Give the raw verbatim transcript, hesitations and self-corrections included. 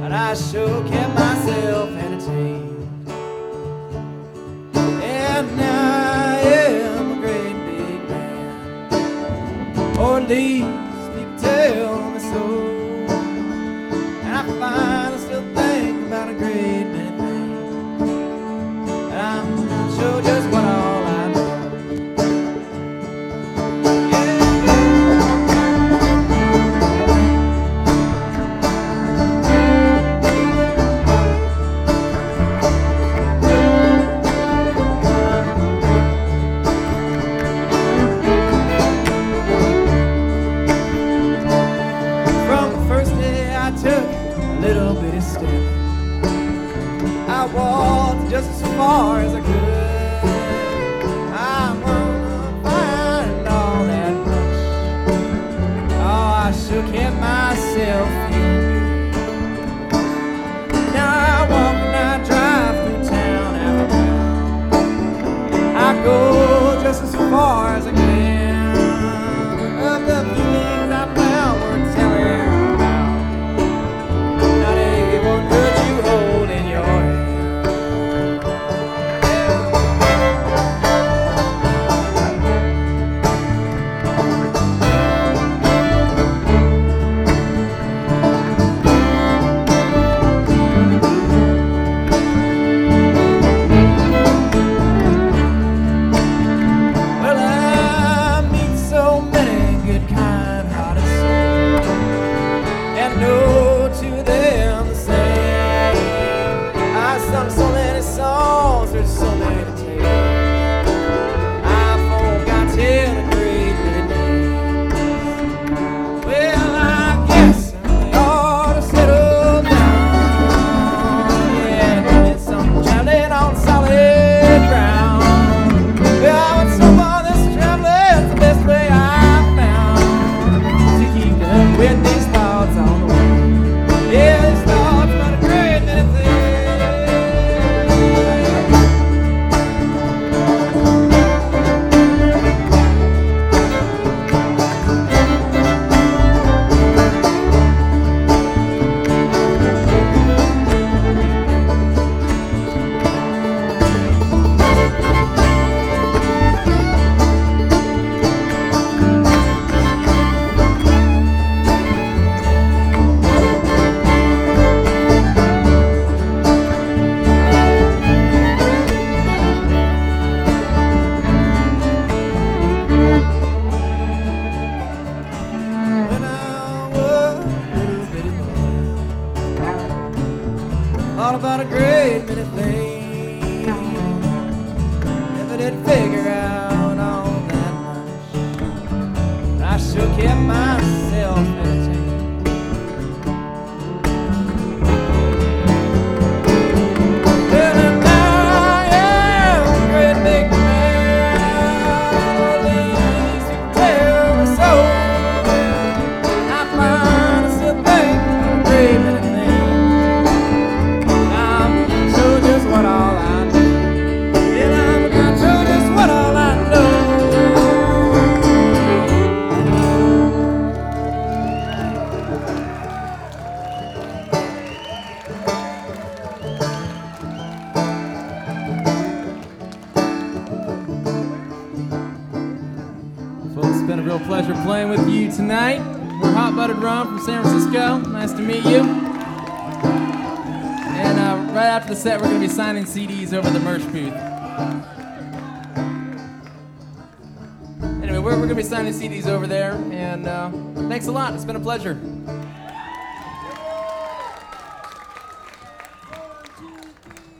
but I sure kept myself entertained. And now I am a great big man, or at least people tell me so. And I find I still think about a great many things, and I'm not sure just what all I know. Little bitty step, I walked just as far as I could. I wanna find all that much. Oh, I sure kept myself feeling good. Now I walk and I drive through town after town. I go just as far as I can of the feelings I found worth telling. All about a great many things, never did figure out all that much, but I sure kept myself entertained. Well, and now I am a great big man, at least you tell me so. I find I still think about a great many things. What all I know, and I'm not sure just what all I know. Folks, it's been a real pleasure playing with you tonight. We're Hot Buttered Rum from San Francisco. Nice to meet you. And uh, right after the set, we're going to be signing C Ds over the merch booth. Anyway, we're, we're going to be signing C Ds over there, and uh, thanks a lot. It's been a pleasure.